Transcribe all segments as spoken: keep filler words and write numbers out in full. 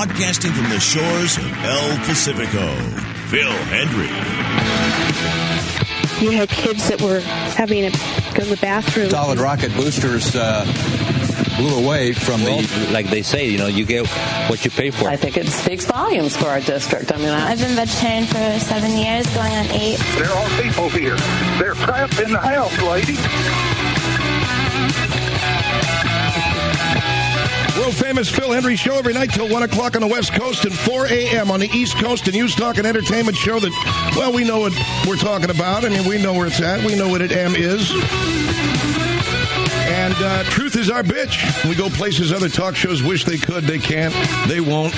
broadcasting from the shores of El Pacifico, Phil Hendry. You had kids that were having to go to the bathroom. Solid rocket boosters uh, blew away from well, the... Like they say, you know, you get what you pay for. I think it speaks volumes for our district. I mean, I... I've been vegetarian for seven years, going on eight. There are people here. They're trapped in the house, lady. World-famous Phil Hendry Show every night till one o'clock on the West Coast and four a.m. on the East Coast. A news, talk, and entertainment show that, well, we know what we're talking about. I mean, we know where it's at. We know what it am is. And uh, truth is our bitch. We go places other talk shows wish they could. They can't. They won't.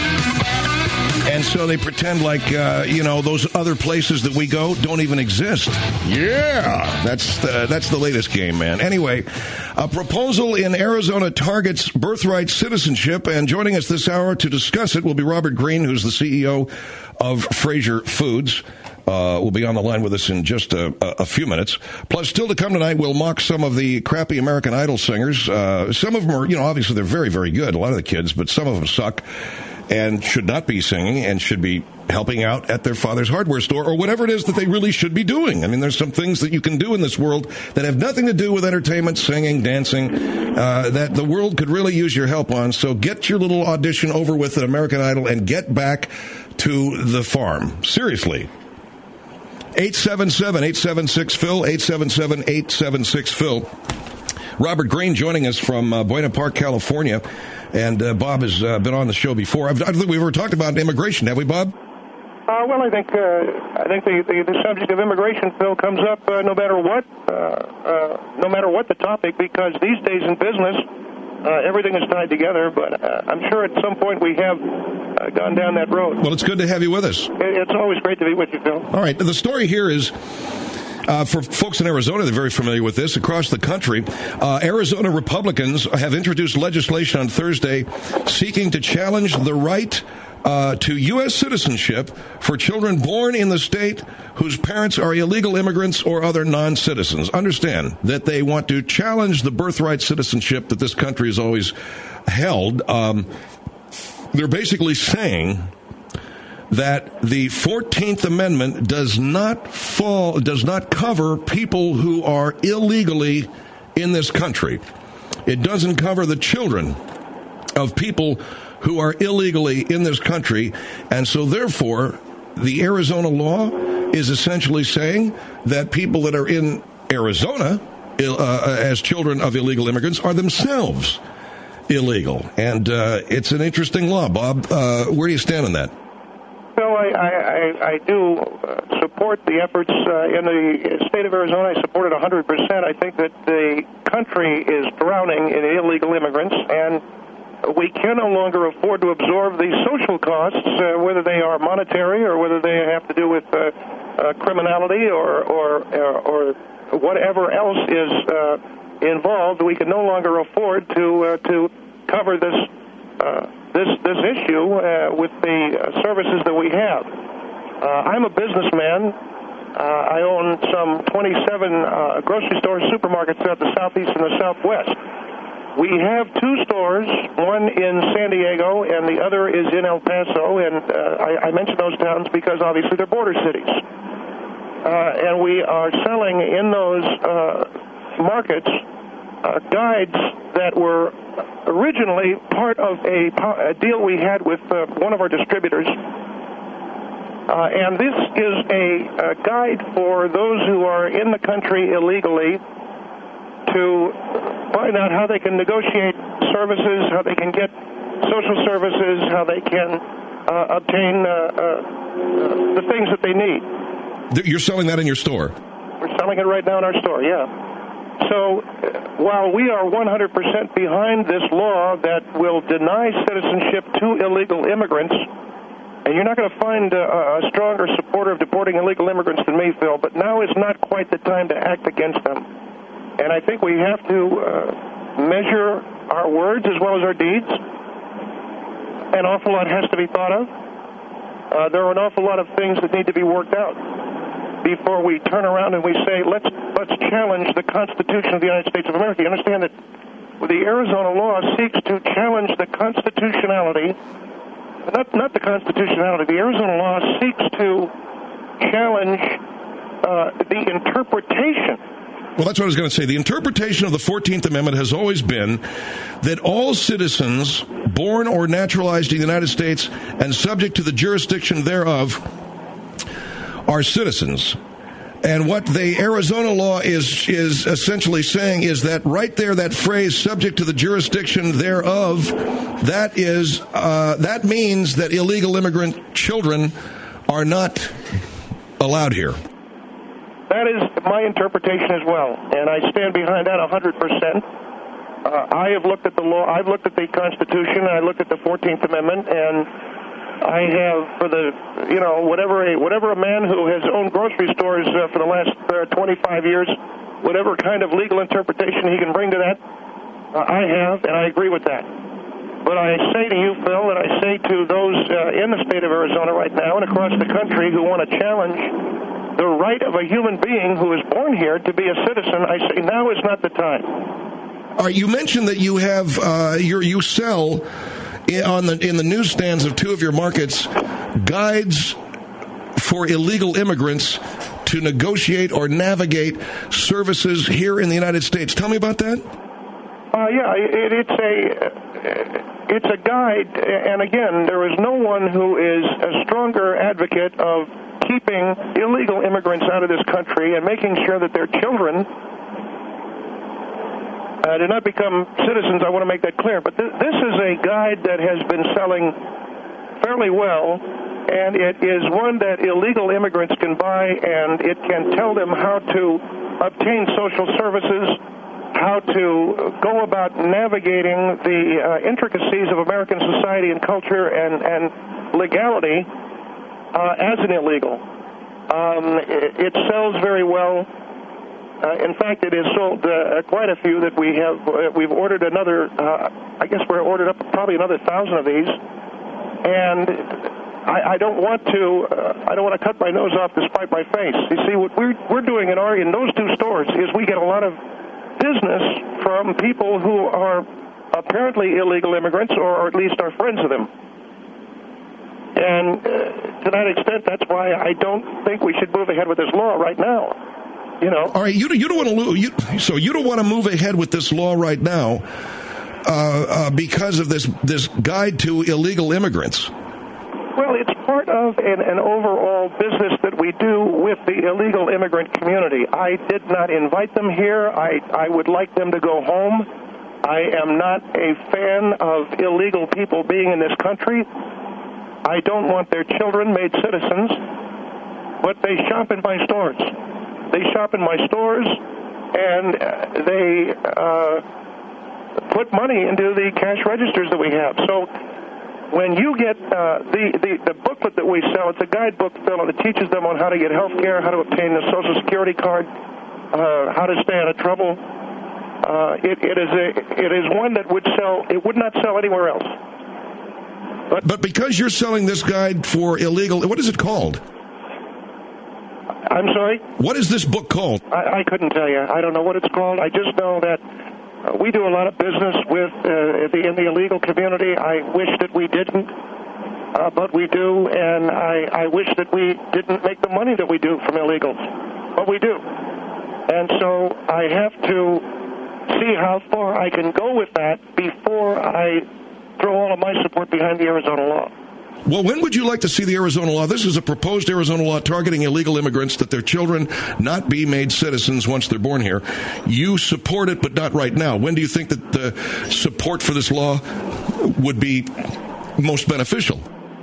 And so they pretend like, uh, you know, those other places that we go don't even exist. Yeah, that's the, that's the latest game, man. Anyway, a proposal in Arizona targets birthright citizenship, and joining us this hour to discuss it will be Robert Greene, who's the C E O of Fraser Foods. Uh, will be on the line with us in just a, a, a few minutes. Plus, still to come tonight, we'll mock some of the crappy American Idol singers. Uh, some of them are, you know, obviously they're very, very good, a lot of the kids, but some of them suck and should not be singing and should be helping out at their father's hardware store or whatever it is that they really should be doing. I mean, there's some things that you can do in this world that have nothing to do with entertainment, singing, dancing, uh, that the world could really use your help on. So get your little audition over with at American Idol and get back to the farm. Seriously. eight seven seven, eight seven six, Phil, eight seven seven, eight seven six, Phil. Robert Greene joining us from uh, Buena Park, California. And uh, Bob has uh, been on the show before. I don't think we've ever talked about immigration, have we, Bob? Uh, well, I think uh, I think the, the, the subject of immigration, Phil, comes up uh, no matter what, uh, uh, no matter what the topic, because these days in business, uh, everything is tied together. But uh, I'm sure at some point we have uh, gone down that road. Well, it's good to have you with us. It's always great to be with you, Phil. All right. The story here is, Uh, for folks in Arizona, they're very familiar with this. Across the country, uh, Arizona Republicans have introduced legislation on Thursday seeking to challenge the right uh, to U S citizenship for children born in the state whose parents are illegal immigrants or other non-citizens. Understand that they want to challenge the birthright citizenship that this country has always held. Um, they're basically saying that the fourteenth Amendment does not fall, does not cover people who are illegally in this country. It doesn't cover the children of people who are illegally in this country. And so therefore, the Arizona law is essentially saying that people that are in Arizona uh, as children of illegal immigrants are themselves illegal. And uh, it's an interesting law. Bob, uh, where do you stand on that? Well, I, I, I do uh, support the efforts uh, in the state of Arizona. I support it one hundred percent. I think that the country is drowning in illegal immigrants, and we can no longer afford to absorb the social costs, uh, whether they are monetary or whether they have to do with uh, uh, criminality or, or, or, or whatever else is uh, involved. We can no longer afford to, uh, to cover this uh this this issue uh, with the uh, services that we have. Uh, I'm a businessman. Uh, I own some twenty-seven uh, grocery stores, supermarkets throughout the southeast and the southwest. We have two stores, one in San Diego and the other is in El Paso, and uh, I, I mention those towns because obviously they're border cities. Uh, and we are selling in those uh, markets uh, guides that were originally part of a, a deal we had with uh, one of our distributors. Uh, and this is a, a guide for those who are in the country illegally to find out how they can negotiate services, how they can get social services, how they can uh, obtain uh, uh, the things that they need. You're selling that in your store? We're selling it right now in our store, yeah. So uh, while we are one hundred percent behind this law that will deny citizenship to illegal immigrants, and you're not going to find a, a stronger supporter of deporting illegal immigrants than me, Phil, but now is not quite the time to act against them. And I think we have to uh, measure our words as well as our deeds. An awful lot has to be thought of. Uh, there are an awful lot of things that need to be worked out before we turn around and we say, let's let's challenge the Constitution of the United States of America. You understand that the Arizona law seeks to challenge the constitutionality not, not the constitutionality. The Arizona law seeks to challenge uh, the interpretation. Well, that's what I was going to say. The interpretation of the fourteenth Amendment has always been that all citizens born or naturalized in the United States and subject to the jurisdiction thereof are citizens. And what the Arizona law is is essentially saying is that right there, that phrase, subject to the jurisdiction thereof, that is uh, that means that illegal immigrant children are not allowed here. That is my interpretation as well, and I stand behind that one hundred percent. Uh, I have looked at the law, I've looked at the Constitution, and I looked at the fourteenth Amendment, and I have, for the, you know, whatever a, whatever a man who has owned grocery stores uh, for the last uh, twenty-five years, whatever kind of legal interpretation he can bring to that, uh, I have, and I agree with that. But I say to you, Phil, and I say to those uh, in the state of Arizona right now and across the country who want to challenge the right of a human being who is born here to be a citizen, I say now is not the time. All right, you mentioned that you have uh, your you sell in, on the in the newsstands of two of your markets guides for illegal immigrants to negotiate or navigate services here in the United States. Tell me about that. Uh, yeah, it, it's a it's a guide, and again, there is no one who is a stronger advocate of keeping illegal immigrants out of this country and making sure that their children uh, do not become citizens. I want to make that clear. But th- this is a guide that has been selling fairly well, and it is one that illegal immigrants can buy, and it can tell them how to obtain social services, how to go about navigating the uh, intricacies of American society and culture and, and legality Uh, as an illegal. Um, it, it sells very well. Uh, in fact, it has sold uh, quite a few that we have. Uh, we've ordered another, uh, I guess we're ordered up probably another thousand of these. And I, I don't want to, uh, I don't want to cut my nose off to spite my face. You see, what we're, we're doing in our, in those two stores is we get a lot of business from people who are apparently illegal immigrants, or at least are friends of them. And uh, to that extent, that's why I don't think we should move ahead with this law right now. You know. All right, you you don't want to lo- you, so you don't want to move ahead with this law right now uh, uh, because of this this guide to illegal immigrants. Well, it's part of an, an overall business that we do with the illegal immigrant community. I did not invite them here. I I would like them to go home. I am not a fan of illegal people being in this country. I don't want their children made citizens, but they shop in my stores. They shop in my stores, and they uh, put money into the cash registers that we have. So when you get uh, the, the, the booklet that we sell, it's a guidebook, Phil, and it teaches them on how to get health care, how to obtain the Social Security card, uh, how to stay out of trouble. Uh, it, it is a it is one that would sell. It would not sell anywhere else. But, but because you're selling this guide for illegal, what is it called? I'm sorry? What is this book called? I, I couldn't tell you. I don't know what it's called. I just know that uh, we do a lot of business with uh, the in the illegal community. I wish that we didn't, uh, but we do, and I, I wish that we didn't make the money that we do from illegals, but we do. And so I have to see how far I can go with that before I throw all of my support behind the Arizona law. Well, when would you like to see the Arizona law? This is a proposed Arizona law targeting illegal immigrants, that their children not be made citizens once they're born here. You support it, but not right now. When do you think that the support for this law would be most beneficial?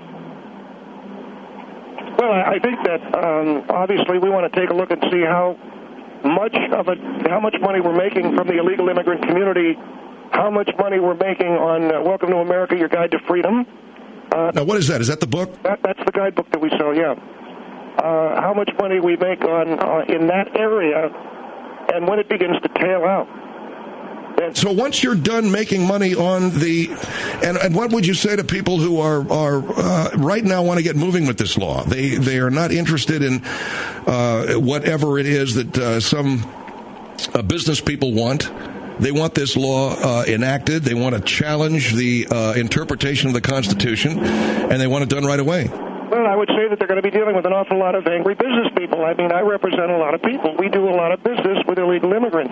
Well, I think that um, obviously we want to take a look and see how much of it, how much money we're making from the illegal immigrant community, how much money we're making on uh, Welcome to America, Your Guide to Freedom. Uh, now, what is that? Is that the book? That, that's the guidebook that we sell, yeah. Uh, how much money we make on uh, in that area, and when it begins to tail out. And so once you're done making money on the, and, and what would you say to people who are are uh, right now want to get moving with this law? They they are not interested in uh, whatever it is that uh, some uh, business people want. They want this law uh, enacted. They want to challenge the uh, interpretation of the Constitution, and they want it done right away. Well, I would say that they're going to be dealing with an awful lot of angry business people. I mean, I represent a lot of people. We do a lot of business with illegal immigrants.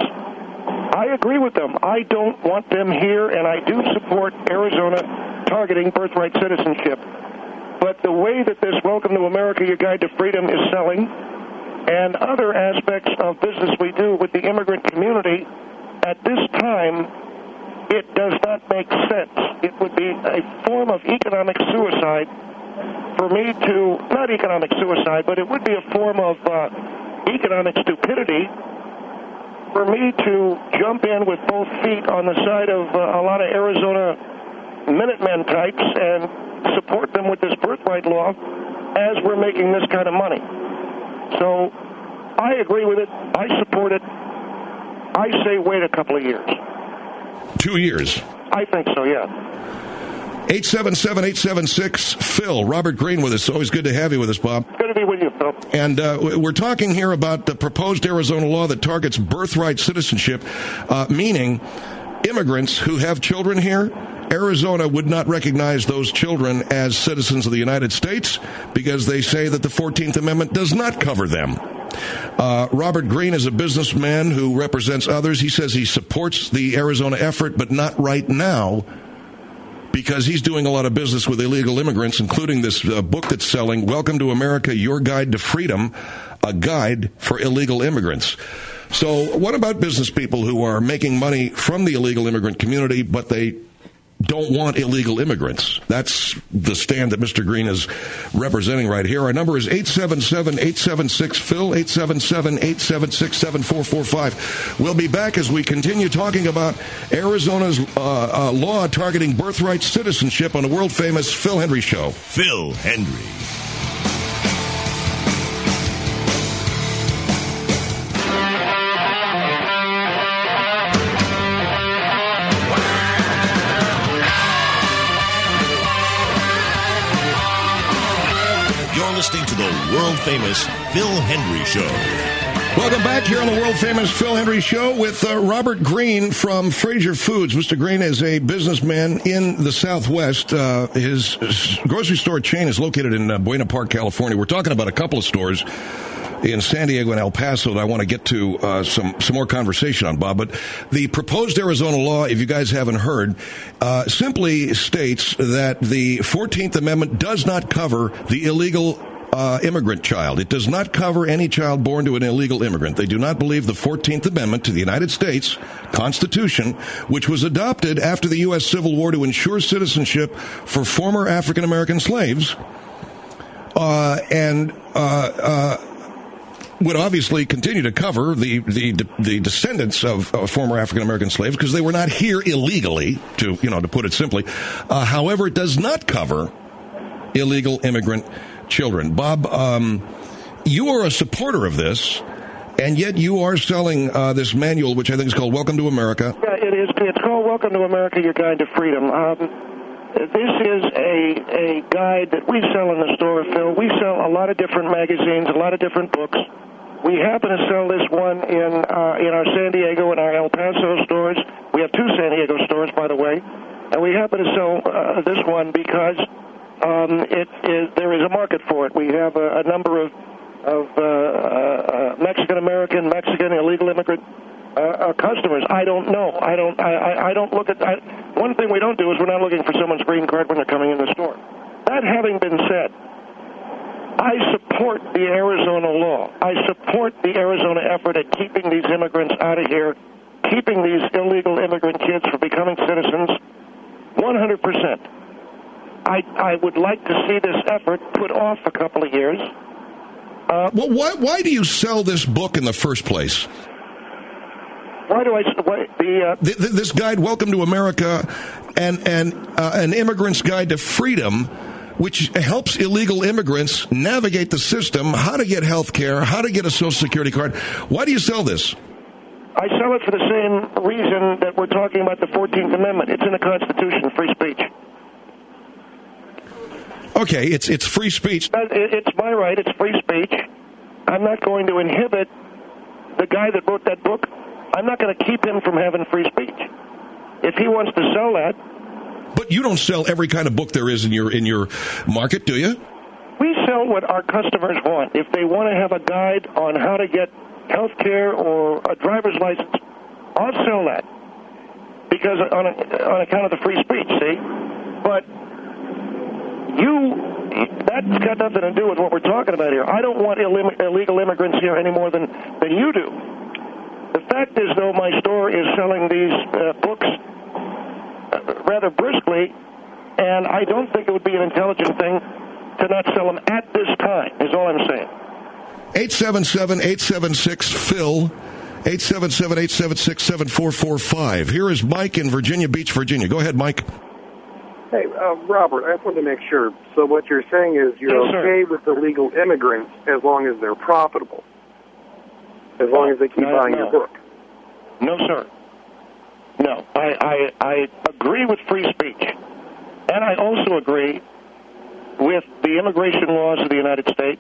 I agree with them. I don't want them here, and I do support Arizona targeting birthright citizenship. But the way that this Welcome to America, Your Guide to Freedom is selling, and other aspects of business we do with the immigrant community, at this time, it does not make sense. It would be a form of economic suicide for me to, not economic suicide, but it would be a form of uh, economic stupidity for me to jump in with both feet on the side of uh, a lot of Arizona Minutemen types and support them with this birthright law as we're making this kind of money. So I agree with it. I support it. I say wait a couple of years. Two years. I think so, yeah. eight seven seven, eight seven six, Phil. Robert Green with us. Always good to have you with us, Bob. Good to be with you, Phil. And uh, we're talking here about the proposed Arizona law that targets birthright citizenship, uh, meaning immigrants who have children here. Arizona would not recognize those children as citizens of the United States because they say that the fourteenth Amendment does not cover them. Uh, Robert Green is a businessman who represents others. He says he supports the Arizona effort, but not right now, because he's doing a lot of business with illegal immigrants, including this uh, book that's selling, Welcome to America, Your Guide to Freedom, a guide for illegal immigrants. So what about business people who are making money from the illegal immigrant community, but they don't want illegal immigrants? That's the stand that Mister Green is representing right here. Our number is eight seven seven, eight seven six, Phil, eight seven seven, eight seven six, seven four four five. We'll be back as we continue talking about Arizona's uh, uh, law targeting birthright citizenship on the world-famous Phil Hendrie Show. Phil Hendrie. Listening to the world-famous Phil Hendrie Show. Welcome back here on the world-famous Phil Hendrie Show with uh, Robert Green from Fraser Foods. Mister Green is a businessman in the Southwest. Uh, his, his grocery store chain is located in uh, Buena Park, California. We're talking about a couple of stores in San Diego and El Paso that I want to get to uh, some, some more conversation on, Bob. But the proposed Arizona law, if you guys haven't heard, uh, simply states that the fourteenth Amendment does not cover the illegal uh, immigrant child. It does not cover any child born to an illegal immigrant. They do not believe the fourteenth Amendment to the United States Constitution, which was adopted after the U S Civil War to ensure citizenship for former African American slaves, uh, and uh, uh would obviously continue to cover the the, the descendants of uh, former African American slaves because they were not here illegally, to you know to put it simply. Uh, however, it does not cover illegal immigrant children. Bob, um, you are a supporter of this, and yet you are selling uh, this manual, which I think is called Welcome to America. Yeah, it is. It's called Welcome to America, Your Guide to Freedom. Um, This is a a guide that we sell in the store, Phil. We sell a lot of different magazines, a lot of different books. We happen to sell this one in uh, in our San Diego and our El Paso stores. We have two San Diego stores, by the way, and we happen to sell uh, this one because um, it is there is a market for it. We have a, a number of of uh, uh, Mexican American, Mexican illegal immigrant Uh, uh, customers. I don't know. I don't. I, I, I don't look at. I, one thing we don't do is we're not looking for someone's green card when they're coming in the store. That having been said, I support the Arizona law. I support the Arizona effort at keeping these immigrants out of here, keeping these illegal immigrant kids from becoming citizens. one hundred percent. I I would like to see this effort put off a couple of years. Uh, well, why why do you sell this book in the first place? Why do I why, the, uh, the, the this guide, Welcome to America, and and uh, an immigrant's guide to freedom, which helps illegal immigrants navigate the system, how to get health care, how to get a Social Security card. Why do you sell this? I sell it for the same reason that we're talking about the fourteenth Amendment. It's in the Constitution, free speech. Okay, it's it's free speech. It's my right. It's free speech. I'm not going to inhibit the guy that wrote that book. I'm not going to keep him from having free speech. If he wants to sell that. But you don't sell every kind of book there is in your in your market, do you? We sell what our customers want. If they want to have a guide on how to get health care or a driver's license, I'll sell that. Because on, a, on account of the free speech, see? But you, that's got nothing to do with what we're talking about here. I don't want Ill- illegal immigrants here any more than, than you do. The fact is, though, my store is selling these uh, books uh, rather briskly, and I don't think it would be an intelligent thing to not sell them at this time, is all I'm saying. eight seven seven, eight seven six, P H I L, eight seven seven, eight seven six, seven four four five. Here is Mike in Virginia Beach, Virginia. Go ahead, Mike. Hey, uh, Robert, I just wanted to make sure. So what you're saying is you're yes, okay with illegal immigrants as long as they're profitable, as long as they keep no, buying no. your book? No, sir. No. I, I, I agree with free speech. And I also agree with the immigration laws of the United States.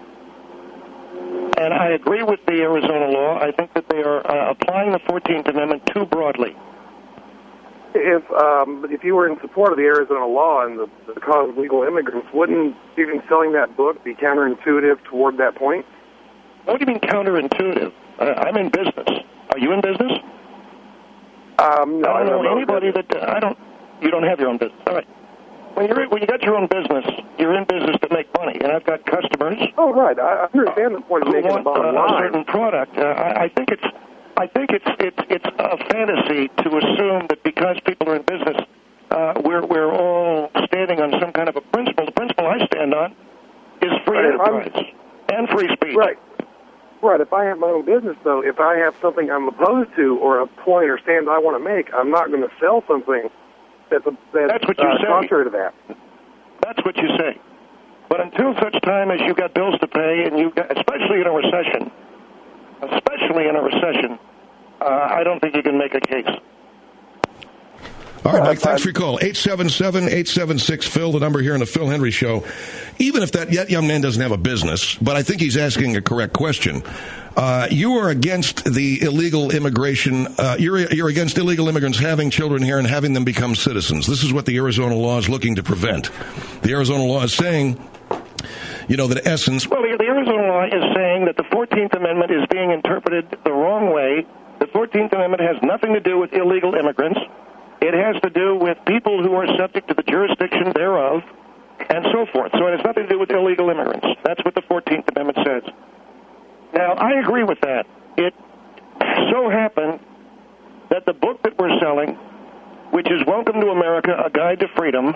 And I agree with the Arizona law. I think that they are uh, applying the fourteenth Amendment too broadly. If um, if you were in support of the Arizona law and the, the cause of illegal immigrants, wouldn't even selling that book be counterintuitive toward that point? What do you mean counterintuitive? Uh, I'm in business. Are you in business? Um, no, I don't know know anybody that uh, I don't. You don't have your own business. All right. When you're when you got your own business, you're in business to make money, and I've got customers. Oh, right. I understand the point of who making want a bottom uh, line. a certain product. Uh, I, I think it's I think it's it's it's a fantasy to assume that because people are in business, uh, we're we're all standing on some kind of a principle. The principle I stand on is free Right, enterprise I'm, and free speech. Right. Right. If I have my own business, though, if I have something I'm opposed to or a point or stand I want to make, I'm not going to sell something that's, a, that's, that's what you uh, say. contrary to that. That's what you say. But until such time as you've got bills to pay, and you got, especially in a recession, especially in a recession, uh, I don't think you can make a case. All right, Mike, thanks for your call. eight seven seven, eight seven six, P H I L, the number here in the Phil Hendry Show. Even if that young man doesn't have a business, but I think he's asking a correct question. Uh, you are against the illegal immigration. Uh, you're, you're against illegal immigrants having children here and having them become citizens. This is what the Arizona law is looking to prevent. The Arizona law is saying, you know, that in essence... Well, the, the Arizona law is saying that the fourteenth Amendment is being interpreted the wrong way. The fourteenth Amendment has nothing to do with illegal immigrants. It has to do with people who are subject to the jurisdiction thereof, and so forth. So it has nothing to do with illegal immigrants. That's what the fourteenth Amendment says. Now, I agree with that. It so happened that the book that we're selling, which is Welcome to America, A Guide to Freedom,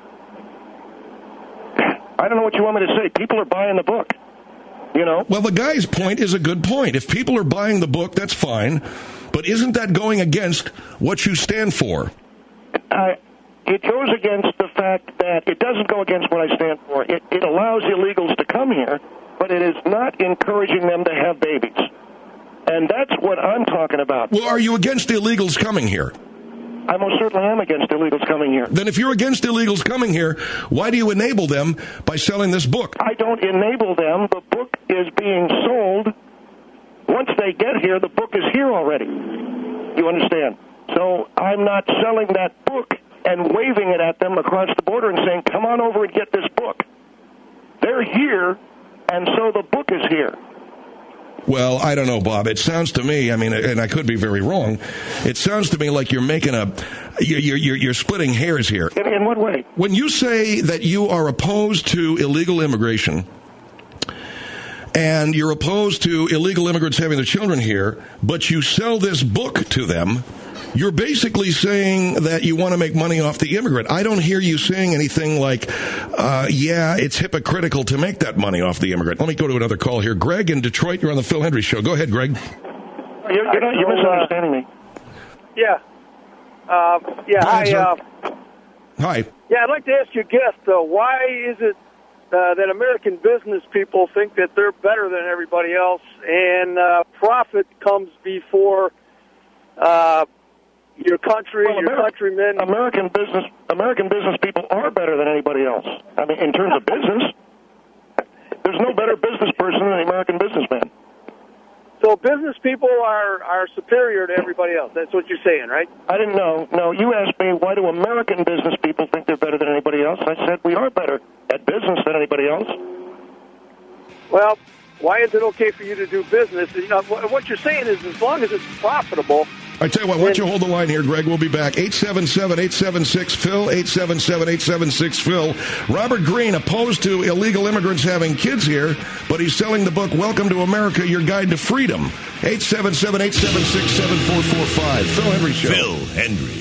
I don't know what you want me to say. People are buying the book, you know? Well, the guy's point is a good point. If people are buying the book, that's fine. But isn't that going against what you stand for? Uh, it goes against the fact that it doesn't go against what I stand for. It, it allows illegals to come here, but it is not encouraging them to have babies. And that's what I'm talking about. Well, are you against illegals coming here? I most certainly am against illegals coming here. Then if you're against illegals coming here, why do you enable them by selling this book? I don't enable them. The book is being sold. Once they get here, the book is here already. You understand? So I'm not selling that book and waving it at them across the border and saying, come on over and get this book. They're here, and so the book is here. Well, I don't know, Bob. It sounds to me, I mean, and I could be very wrong, it sounds to me like you're making a, you're, you're, you're splitting hairs here. In, in what way? When you say that you are opposed to illegal immigration, and you're opposed to illegal immigrants having their children here, but you sell this book to them, you're basically saying that you want to make money off the immigrant. I don't hear you saying anything like, uh, yeah, it's hypocritical to make that money off the immigrant. Let me go to another call here. Greg in Detroit, you're on the Phil Hendry Show. Go ahead, Greg. You're, you're, not, you're misunderstanding me. Yeah. Uh, yeah, ahead, I, uh, Hi. yeah, I'd like to ask your guest, uh, why is it uh, that American business people think that they're better than everybody else, and uh, profit comes before uh, your country, well, your Ameri- countrymen? American business, American business people are better than anybody else. I mean, in terms of business, there's no better business person than an American businessman. So business people are, are superior to everybody else. That's what you're saying, right? I didn't know. No, you asked me, why do American business people think they're better than anybody else? I said, we are better at business than anybody else. Well, why is it okay for you to do business? You know, what you're saying is as long as it's profitable. I tell you what, why don't you hold the line here, Greg? We'll be back. eight seven seven, eight seven six, P H I L, eight seven seven, eight seven six, P H I L. Robert Greene, opposed to illegal immigrants having kids here, but he's selling the book, Welcome to America, Your Guide to Freedom. eight seven seven, eight seven six, seven four four five. Phil Hendrie Show. Phil Hendrie.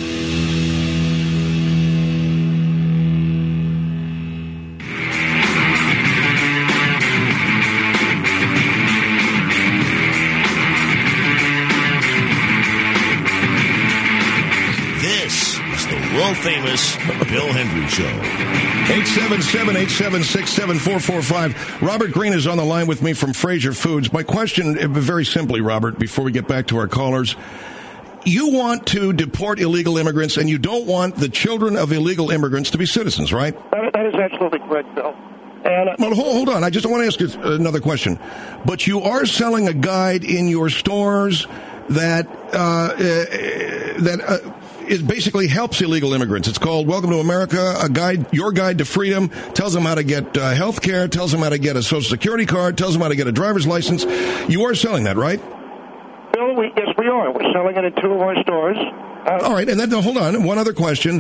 World-famous Bill Hendrie Show. eight seven seven, eight seven six, seven four four five. Robert Greene is on the line with me from Fraser Foods. My question, very simply, Robert, before we get back to our callers, you want to deport illegal immigrants, and you don't want the children of illegal immigrants to be citizens, right? That, that is absolutely correct, Bill. And, uh, well, hold, hold on. I just want to ask you another question. But you are selling a guide in your stores that uh, uh, that. Uh, It basically helps illegal immigrants. It's called Welcome to America, a guide, your guide to freedom, tells them how to get uh, health care, tells them how to get a Social Security card, tells them how to get a driver's license. You are selling that, right? Bill, we, yes, we are. We're selling it in two of our stores. Uh, All right, and then, hold on, one other question.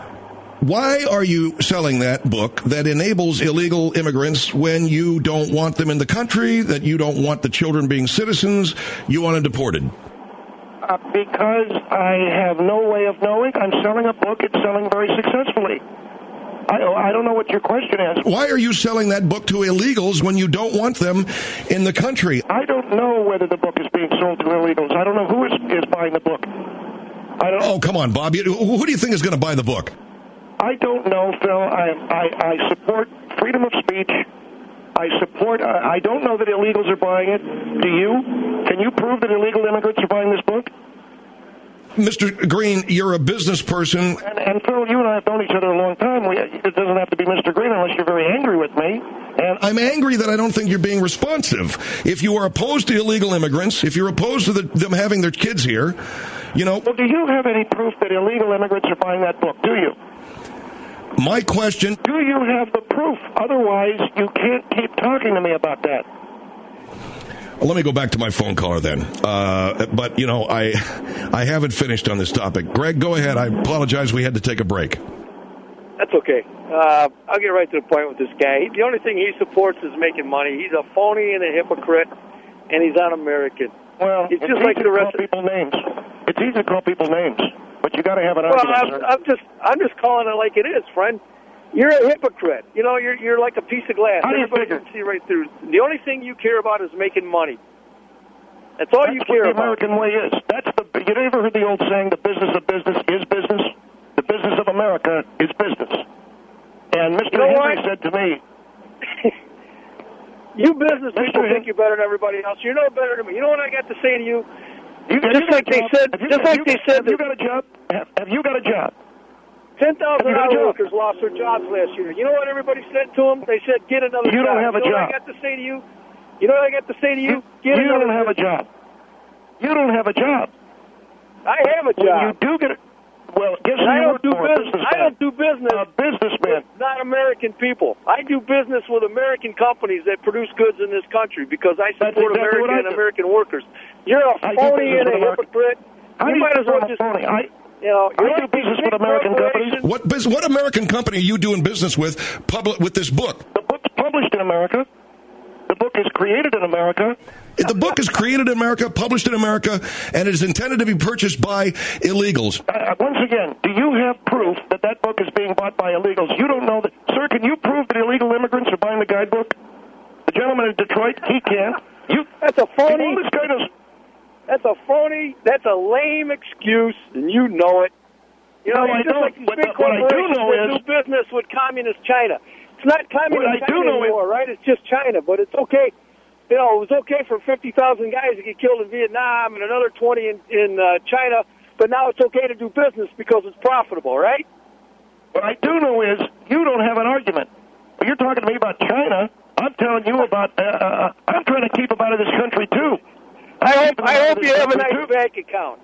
Why are you selling that book that enables illegal immigrants when you don't want them in the country, that you don't want the children being citizens, you want them deported? Uh, because I have no way of knowing. I'm selling a book. It's selling very successfully. I, I don't know what your question is. Why are you selling that book to illegals when you don't want them in the country? I don't know whether the book is being sold to illegals. I don't know who is, is buying the book. I don't. Oh, come on, Bob. You, who do you think is going to buy the book? I don't know, Phil. I, I, I support freedom of speech. I support, uh, I don't know that illegals are buying it. Do you? Can you prove that illegal immigrants are buying this book? Mister Greene, you're a business person. And, and Phil, you and I have known each other a long time. We, it doesn't have to be Mister Greene unless you're very angry with me. And I'm angry that I don't think you're being responsive. If you are opposed to illegal immigrants, if you're opposed to the, them having their kids here, you know... Well, do you have any proof that illegal immigrants are buying that book? Do you? My question... Do you have the proof? Otherwise, you can't keep talking to me about that. Well, let me go back to my phone caller then. Uh, but, you know, I I haven't finished on this topic. Greg, go ahead. I apologize. We had to take a break. That's okay. Uh, I'll get right to the point with this guy. The only thing he supports is making money. He's a phony and a hypocrite, and he's un-American. Well, it's, it's just easy like to the call rest of people names. It's easy to call people names, but you got to have an well, argument. I'm, I'm just, I'm just calling it like it is, friend. You're a hypocrite. You know, you're you're like a piece of glass. How do you Everybody figure? can see right through. The only thing you care about is making money. That's all That's you care what the about. American way is. That's the. You ever heard the old saying, "The business of business is business"? The business of America is business. And Mister You know Henry what? said to me, "You business Mister people Hen- think you're better than everybody else. You're no better than me." You know what I got to say to you? you, have Just you got like a they job? said. Have you, Just have like you, they said. Have you got a job? Have, have you got a job? Ten thousand Have you got a auto job? workers lost their jobs last year. You know what everybody said to them? They said, "Get another You job." don't have a you know job. What I got to say to you? You know what I got to say to you? Get You another don't have a job. You don't have a job. I have a When job. you do get a, well, guess who I you don't work do for? business. I don't do business. A businessman. with not American people. I do business with American companies that produce goods in this country because I That's support exactly what American I and do. American workers. You're a I do phony business and a with American- hypocrite. How You do might as well I'm a just, phony? I, you know, I you're do like business these with big American corporations. companies. What bus- what American company are you doing business with public, with this book? The book's published in America. The book is created in America. The book is created in America, published in America, and it is intended to be purchased by illegals. Uh, once again, do you have proof that that book is being bought by illegals? You don't know that. Sir, can you prove that illegal immigrants are buying the guidebook? The gentleman in Detroit, he can't. You, That's a phony. All this guy does, That's a phony. That's a lame excuse, and you know it. You know, No, I it's just don't. like these What big the- what I do corporations know that is- do business with communist China. It's not communist What I do China know is- anymore, right? It's just China, but it's okay. You know, it was okay for fifty thousand guys to get killed in Vietnam and another twenty in, in uh, China, but now it's okay to do business because it's profitable, right? what I do know is you don't have an argument. You're talking to me about China. I'm telling you about, uh, uh, I'm trying to keep them out of this country, too. I hope I hope you have a nice bank account.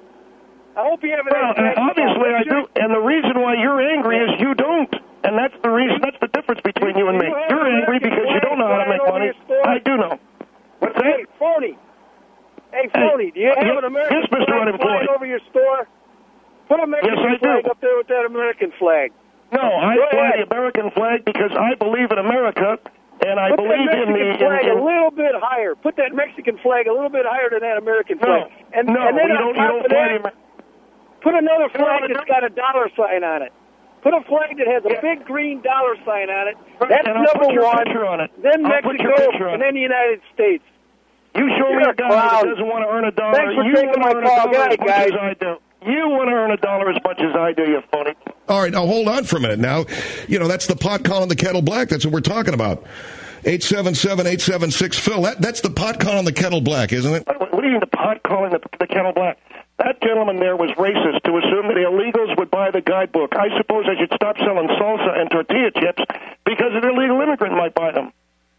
I hope you have a well, nice bank obviously account. I do, and the reason why you're angry is you don't, and that's the reason. That's the difference between you and me. You You're angry because you don't know how to make money. I do know. What's that? Hey, phony. Hey, phony. Do you have yes, an American yes, Mister flag Unemployed. flying over your store? Put a Mexican Yes, I do. flag up there with that American flag. No, I Go fly ahead. the American flag because I believe in America, and I Put believe that in the. Mexican flag in, in, a little bit higher. Put that Mexican flag a little bit higher than that American no, flag. And, no, and then you on don't. You top don't of fly that, the. put another You know flag what I that's do? got a dollar sign on it. Put a flag that has a Yeah. big green dollar sign on it. That's and I'll number put your one. picture on it. Then I'll put your Mexico, picture on and then the United States. You show me You're a guy a that clown. doesn't want to earn a dollar. Thanks for you taking want to my earn call. a dollar Good as night, much guys. as I do. You want to earn a dollar as much as I do, you phony. All right, now hold on for a minute. Now, you know, that's the pot calling the kettle black. That's what we're talking about. eight seven seven, eight seven six, Phil. That, that's the pot calling the kettle black, isn't it? What, what do you mean the pot calling the, the kettle black? That gentleman there was racist to assume that illegals would buy the guidebook. I suppose I should stop selling salsa and tortilla chips because an illegal immigrant might buy them.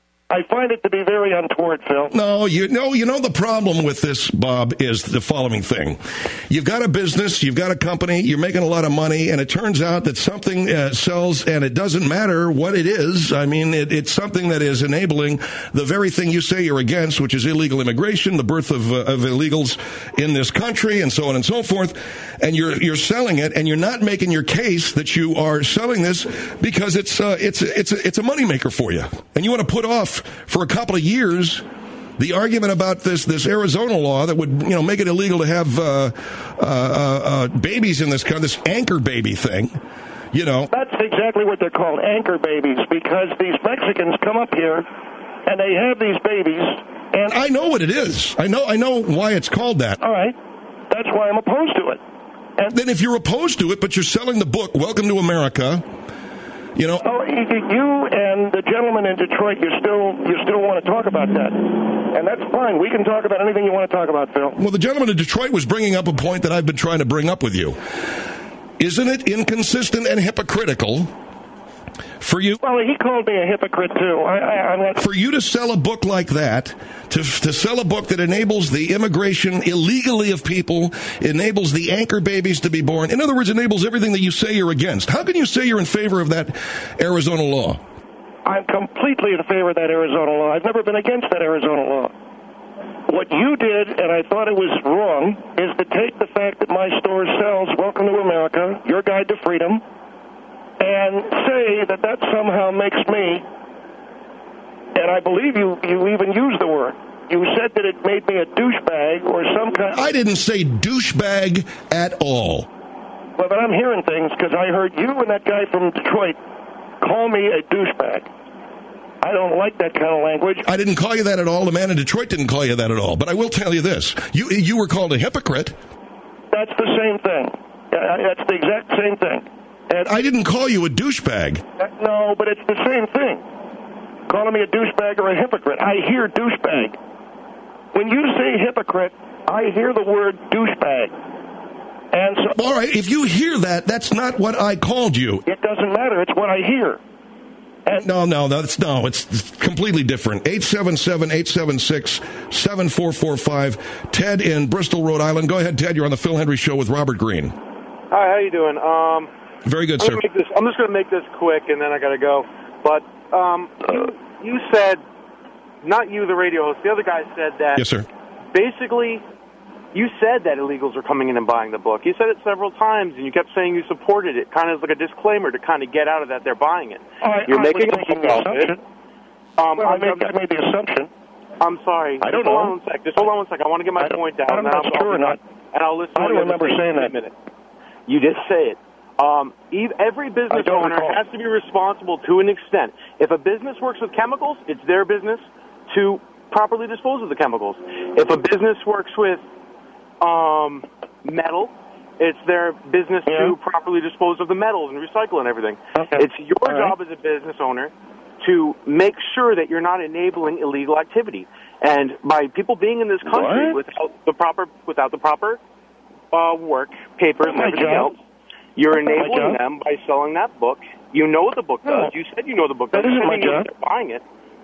I find it to be very untoward, Phil. No, you know, you know the problem with this, Bob, is the following thing. You've got a business, you've got a company, you're making a lot of money, and it turns out that something uh, sells, and it doesn't matter what it is. I mean, it, it's something that is enabling the very thing you say you're against, which is illegal immigration, the birth of, uh, of illegals in this country, and so on and so forth. And you're you're selling it, and you're not making your case that you are selling this because it's uh, it's it's it's a moneymaker for you, and you want to put off for a couple of years the argument about this this Arizona law that would, you know, make it illegal to have uh, uh, uh, babies in this country, this anchor baby thing, you know. That's exactly what they're called, anchor babies, because these Mexicans come up here and they have these babies. And I know what it is. I know I know why it's called that. All right, that's why I'm opposed to it. And then if you're opposed to it, but you're selling the book, Welcome to America, you know. Oh, you and the gentleman in Detroit, you still you still want to talk about that, and that's fine. We can talk about anything you want to talk about, Phil. Well, the gentleman in Detroit was bringing up a point that I've been trying to bring up with you. Isn't it inconsistent and hypocritical for you? Well, he called me a hypocrite too. I, I, I'm not... For you to sell a book like that, to to sell a book that enables the immigration illegally of people, enables the anchor babies to be born. In other words, enables everything that you say you're against. How can you say you're in favor of that Arizona law? I'm completely in favor of that Arizona law. I've never been against that Arizona law. What you did, and I thought it was wrong, is to take the fact that my store sells Welcome to America, Your Guide to Freedom, and say that that somehow makes me, and I believe you, you even used the word, you said that it made me a douchebag or some kind of... I didn't say douchebag at all. Well, but I'm hearing things because I heard you and that guy from Detroit call me a douchebag. I don't like that kind of language. I didn't call you that at all. The man in Detroit didn't call you that at all. But I will tell you this. You you were called a hypocrite. That's the same thing. Uh, That's the exact same thing. And I didn't call you a douchebag. No, but it's the same thing. Calling me a douchebag or a hypocrite. I hear douchebag. When you say hypocrite, I hear the word douchebag. And so, all right, if you hear that, that's not what I called you. It doesn't matter. It's what I hear. And no, no, that's no, it's completely different. eight seven seven, eight seven six, seven four four five. Ted in Bristol, Rhode Island. Go ahead, Ted. You're on the Phil Hendry Show with Robert Green. Hi, how you doing? Um, Very good, I'm sir. Gonna make this, I'm just going to make this quick, and then I got to go. But um, you, you said, not you, the radio host, the other guy said that. Yes, sir. Basically, you said that illegals are coming in and buying the book. You said it several times, and you kept saying you supported it, kind of as like a disclaimer to kind of get out of that they're buying it. I, You're I making was a making book the of it. assumption. Um, Well, I I'm, made, I'm, I made the assumption. I'm sorry. I don't Just hold know. on one sec. Just hold on one sec. I want to get my I don't- point out. I don't know if and it's I'll- true or not. And I'll listen. I don't to you remember in saying a that. minute. You did say it. Um, ev- every business don't owner recall. has to be responsible to an extent. If a business works with chemicals, it's their business to properly dispose of the chemicals. If a business works with um, metal, it's their business Yeah. to properly dispose of the metals and recycle and everything. Okay. It's your All right. job as a business owner to make sure that you're not enabling illegal activity. And by people being in this country What? without the proper without the proper uh, work, papers, and My everything job. else, you're That's my enabling job. them by selling that book. You know what the book No. does. You said you know the book That does. isn't You my said you know job. they're buying it.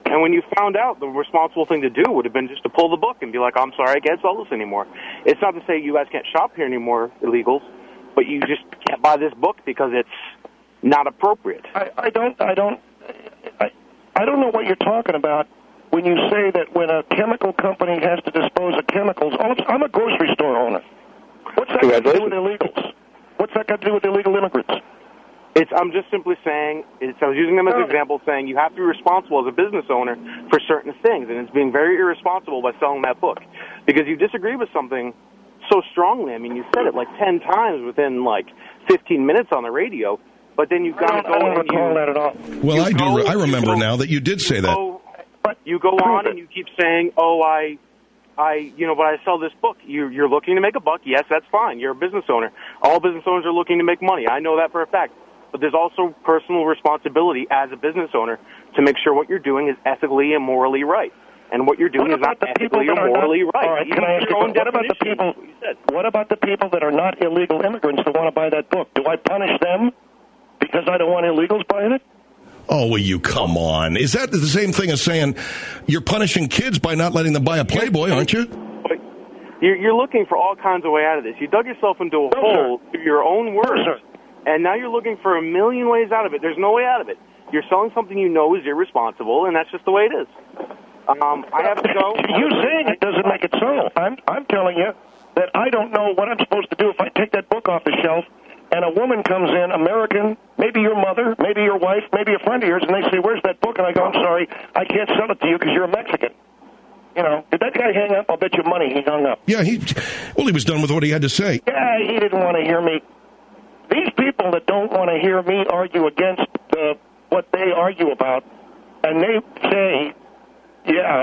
And when you found out, the responsible thing to do would have been just to pull the book and be like, I'm sorry, I can't sell this anymore. It's not to say you guys can't shop here anymore, illegals, but you just can't buy this book because it's not appropriate. I, I don't, I don't, I, I don't know what you're talking about when you say that when a chemical company has to dispose of chemicals. I'm a grocery store owner. What's that got to do with illegals? What's that got to do with illegal immigrants? It's, I'm just simply saying, it's, I was using them as an example, saying you have to be responsible as a business owner for certain things, and it's being very irresponsible by selling that book. Because you disagree with something so strongly. I mean, you said it like ten times within like fifteen minutes on the radio, but then you've got to go I don't and recall you, that at all. Well, I go, do. I remember go, now that you did say you that. Go, you go on and you keep saying, oh, I... I, you know, but I sell this book. You, you're looking to make a buck. Yes, that's fine. You're a business owner. All business owners are looking to make money. I know that for a fact. But there's also personal responsibility as a business owner to make sure what you're doing is ethically and morally right. And what you're doing what is not ethically or morally not, right. All right, can I ask you, what about the people? What about the people that are not illegal immigrants that want to buy that book? Do I punish them because I don't want illegals buying it? Oh, will you come on? Is that the same thing as saying you're punishing kids by not letting them buy a Playboy, aren't you? You're, you're looking for all kinds of way out of this. You dug yourself into a no, hole through your own words, no, and now you're looking for a million ways out of it. There's no way out of it. You're selling something you know is irresponsible, and that's just the way it is. Um, I have to go. You saying it doesn't make it so. I'm, I'm telling you that I don't know what I'm supposed to do if I take that book off the shelf and a woman comes in, American, maybe your mother, maybe your wife, maybe a friend of yours, and they say, where's that book? And I go, I'm sorry, I can't sell it to you because you're a Mexican. You know, did that guy hang up? I'll bet you money he hung up. Yeah, he, well, he was done with what he had to say. Yeah, he didn't want to hear me. These people that don't want to hear me argue against uh, what they argue about, and they say, yeah,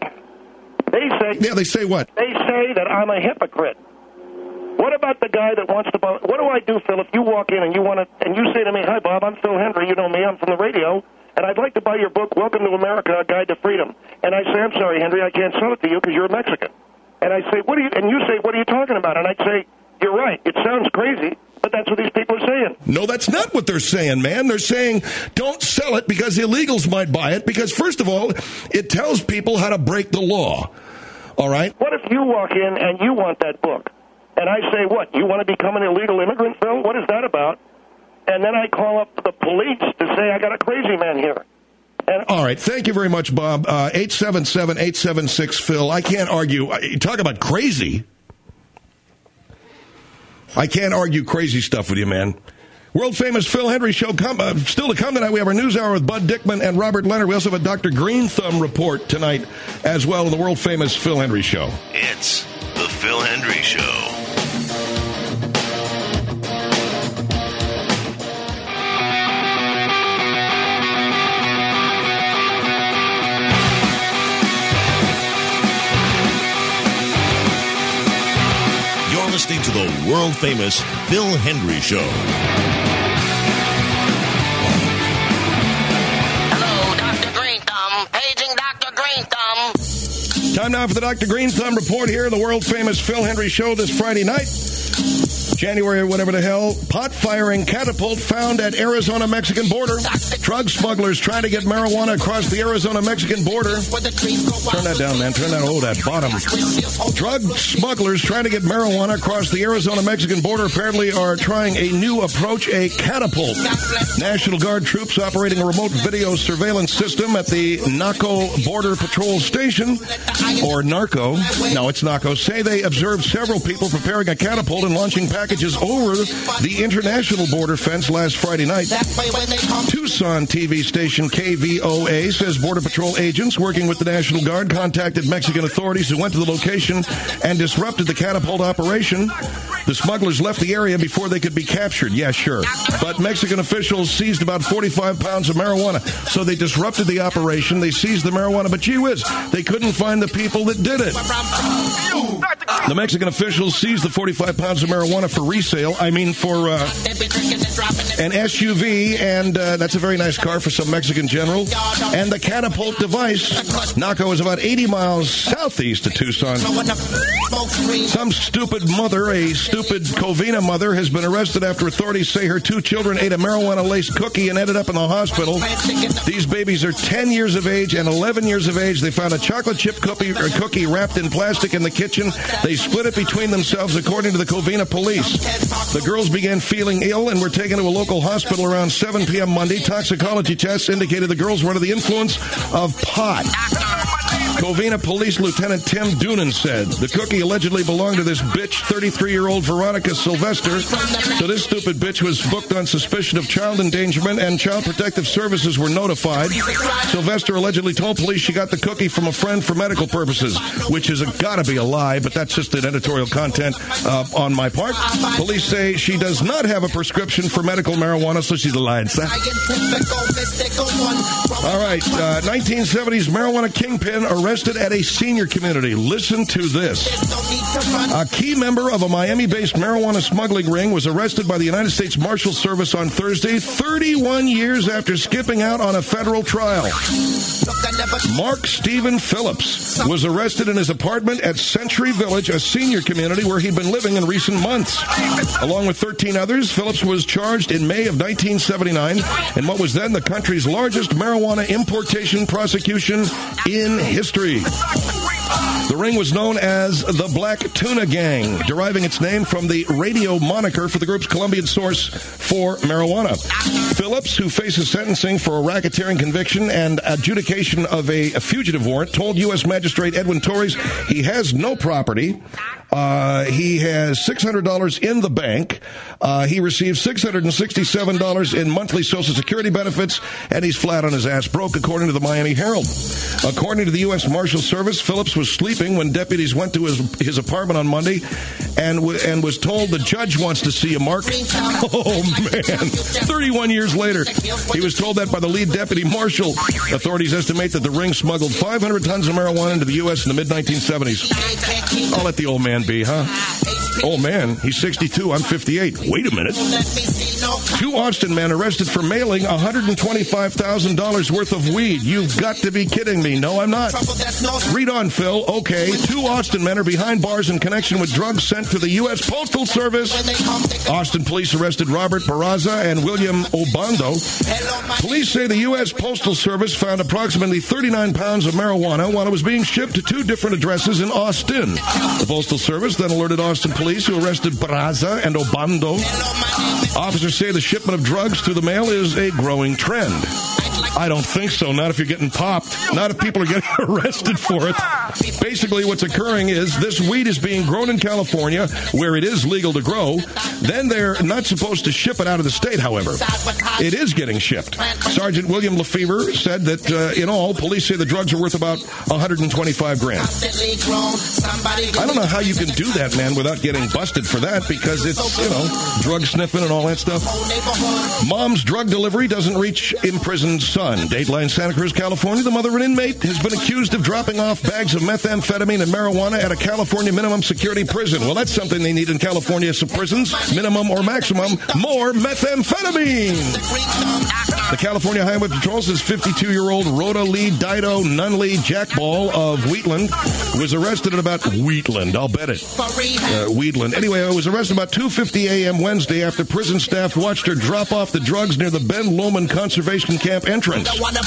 they say... Yeah, they say what? They say that I'm a hypocrite. What about the guy that wants to buy... What do I do, Phil, if you walk in and you want to... And you say to me, hi, Bob, I'm Phil Hendry. You know me. I'm from the radio. And I'd like to buy your book, Welcome to America, A Guide to Freedom. And I say, I'm sorry, Henry, I can't sell it to you because you're a Mexican. And I say, what are you... And you say, what are you talking about? And I'd say, you're right. It sounds crazy, but that's what these people are saying. No, that's not what they're saying, man. They're saying don't sell it because illegals might buy it because, first of all, it tells people how to break the law. All right? What if you walk in and you want that book? And I say, what, you want to become an illegal immigrant, Phil? What is that about? And then I call up the police to say I got a crazy man here. And all right. Thank you very much, Bob. Uh, eight seven seven, eight seven six, Phil. I can't argue. Talk about crazy. I can't argue crazy stuff with you, man. World-famous Phil Hendry Show. Come, uh, still to come tonight, we have our news hour with Bud Dickman and Robert Leonard. We also have a Doctor Green Thumb report tonight as well in the world-famous Phil Hendry Show. It's the Phil Hendry Show. Listening to the world-famous Phil Hendry Show. Hello, Doctor Green Thumb. Paging Doctor Green Thumb. Time now for the Doctor Green Thumb report here, the world-famous Phil Hendry Show this Friday night. January, whatever the hell, pot-firing catapult found at Arizona-Mexican border. Drug smugglers trying to get marijuana across the Arizona-Mexican border. Turn that down, man. Turn that, oh, that bottom. Drug smugglers trying to get marijuana across the Arizona-Mexican border apparently are trying a new approach, a catapult. National Guard troops operating a remote video surveillance system at the Naco Border Patrol Station, or Narco, no, it's Naco, say they observed several people preparing a catapult and launching packages over the international border fence last Friday night. Tucson T V station K V O A says Border Patrol agents working with the National Guard contacted Mexican authorities who went to the location and disrupted the catapult operation. The smugglers left the area before they could be captured. Yeah, sure. But Mexican officials seized about forty-five pounds of marijuana. So they disrupted the operation. They seized the marijuana. But gee whiz, they couldn't find the people that did it. The Mexican officials seized the forty-five pounds of marijuana for resale. I mean for uh, an S U V, and uh, that's a very nice car for some Mexican general. And the Catapult device. Naco is about eighty miles southeast of Tucson. Some stupid mother, a stupid Covina mother, has been arrested after authorities say her two children ate a marijuana-laced cookie and ended up in the hospital. These babies are ten years of age and eleven years of age. They found a chocolate chip cookie, or cookie wrapped in plastic in the kitchen. They split it between themselves, according to the Covina police. The girls began feeling ill and were taken to a local hospital around seven p.m. Monday. Toxicology tests indicated the girls were under the influence of pot. Covina Police Lieutenant Tim Doonan said the cookie allegedly belonged to this bitch, thirty-three-year-old Veronica Sylvester. So this stupid bitch was booked on suspicion of child endangerment, and Child Protective Services were notified. Sylvester allegedly told police she got the cookie from a friend for medical purposes, which is got to be a lie, but that's just an editorial content uh, on my part. Police say she does not have a prescription for medical marijuana, so she's a liar. All right, uh, nineteen seventies marijuana kingpin arrested at a senior community. Listen to this. A key member of a Miami-based marijuana smuggling ring was arrested by the United States Marshal Service on Thursday, thirty-one years after skipping out on a federal trial. Mark Stephen Phillips was arrested in his apartment at Century Village, a senior community where he'd been living in recent months. Along with thirteen others, Phillips was charged in May of nineteen seventy-nine in what was then the country's largest marijuana importation prosecution in history. The ring was known as the Black Tuna Gang, deriving its name from the radio moniker for the group's Colombian source for marijuana. Phillips, who faces sentencing for a racketeering conviction and adjudication of a, a fugitive warrant, told U S Magistrate Edwin Torres he has no property. Uh, he has six hundred dollars in the bank. Uh, he receives six hundred sixty-seven dollars in monthly Social Security benefits, and he's flat on his ass broke, according to the Miami Herald. According to the U S Marshal Service, Phillips was sleeping when deputies went to his his apartment on Monday and, w- and was told the judge wants to see you, Mark. Oh, man. thirty-one years later, he was told that by the lead deputy marshal. Authorities estimate that the ring smuggled five hundred tons of marijuana into the U S in the mid nineteen seventies. I'll let the old man be, huh? Oh, man, he's sixty-two. I'm fifty-eight. Wait a minute. Two Austin men arrested for mailing one hundred twenty-five thousand dollars worth of weed. You've got to be kidding me. No, I'm not. Read on, Phil. Okay, two Austin men are behind bars in connection with drugs sent to the U S Postal Service. Austin police arrested Robert Barraza and William Obando. Police say the U S Postal Service found approximately thirty-nine pounds of marijuana while it was being shipped to two different addresses in Austin. The Postal Service then alerted Austin police, who arrested Barraza and Obando. Officers say the shipment of drugs through the mail is a growing trend. I don't think so. Not if you're getting popped. Not if people are getting arrested for it. Basically, what's occurring is this weed is being grown in California, where it is legal to grow. Then they're not supposed to ship it out of the state, however. It is getting shipped. Sergeant William Lefevre said that, uh, in all, police say the drugs are worth about one hundred twenty-five grand. I don't know how you can do that, man, without getting busted for that, because it's, you know, drug sniffing and all that stuff. Mom's drug delivery doesn't reach imprisoned son. Dateline Santa Cruz, California. The mother of an inmate has been accused of dropping off bags of methamphetamine and marijuana at a California minimum security prison. Well, that's something they need in California prisons. Minimum or maximum, more methamphetamine. The California Highway Patrol says fifty-two-year-old Rhoda Lee Dido Nunley Jackball of Wheatland was arrested at about Wheatland. I'll bet it. Uh, Wheatland. Anyway, I was arrested about two fifty a.m. Wednesday after prison staff watched her drop off the drugs near the Ben Lomond Conservation Camp entrance.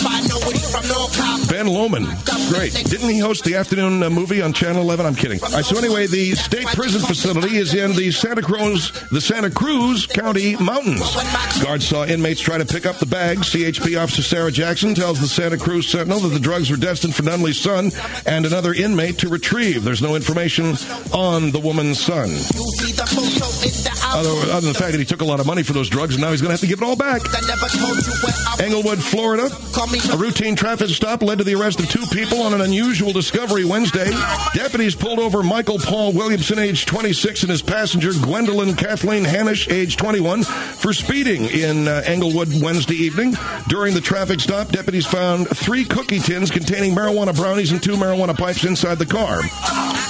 Ben Lomond. Great. Didn't he host the afternoon uh, movie on Channel eleven? I'm kidding. All right, so anyway, the state prison facility is in the Santa Cruz, the Santa Cruz County Mountains. Guards saw inmates try to pick up the bags. C H P officer Sarah Jackson tells the Santa Cruz Sentinel that the drugs were destined for Nunley's son and another inmate to retrieve. There's no information on the woman's son. Other, other than the fact that he took a lot of money for those drugs, and now he's going to have to give it all back. Englewood, Florida. A routine traffic stop led to the arrest of two people on an unusual discovery Wednesday. Deputies pulled over Michael Paul Williamson, age twenty-six, and his passenger Gwendolyn Kathleen Hanish, age twenty-one, for speeding in uh, Englewood Wednesday evening. During the traffic stop, deputies found three cookie tins containing marijuana brownies and two marijuana pipes inside the car.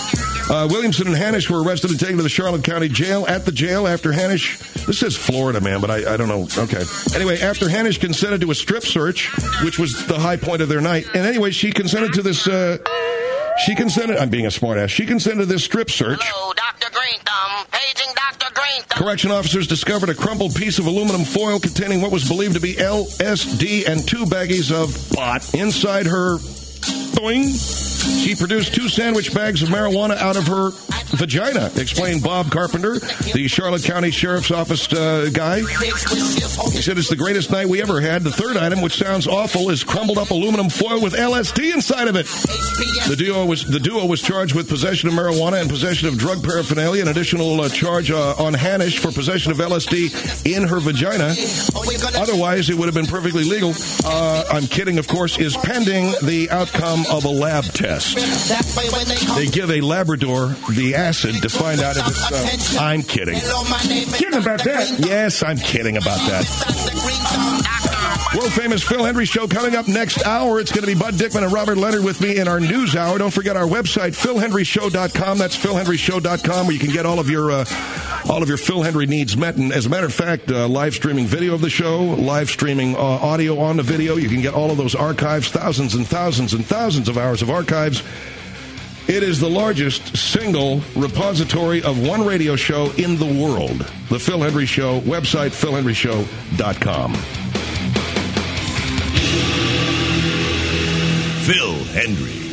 Uh, Williamson and Hanisch were arrested and taken to the Charlotte County Jail. At the jail after Hanisch, this says Florida, man, but I, I don't know. Okay. Anyway, after Hanisch consented to a strip search, which was the high point of their night. And anyway, she consented to this, uh, she consented, I'm being a smartass, she consented to this strip search. Hello, Doctor Green Thumb. Paging Doctor Green Thumb. Correction officers discovered a crumpled piece of aluminum foil containing what was believed to be L S D and two baggies of pot inside her. Boing. She produced two sandwich bags of marijuana out of her vagina, explained Bob Carpenter, the Charlotte County Sheriff's Office uh, guy. He said it's the greatest night we ever had. The third item, which sounds awful, is crumbled up aluminum foil with L S D inside of it. The duo was the duo was charged with possession of marijuana and possession of drug paraphernalia, an additional uh, charge uh, on Hanisch for possession of L S D in her vagina. Otherwise, it would have been perfectly legal. Uh, I'm kidding, of course, is pending the outcome of a lab test. They give a Labrador the acid to find out if it's... Uh, I'm kidding. Kidding about that? Yes, I'm kidding about that. World-famous Phil Hendry Show coming up next hour. It's going to be Bud Dickman and Robert Leonard with me in our news hour. Don't forget our website, phil hendry show dot com. That's phil hendry show dot com, where you can get all of your... Uh, all of your Phil Hendry needs met. And as a matter of fact, uh, live streaming video of the show, live streaming uh, audio on the video. You can get all of those archives, thousands and thousands and thousands of hours of archives. It is the largest single repository of one radio show in the world. The Phil Hendry Show, website, phil hendry show dot com. Phil Hendry.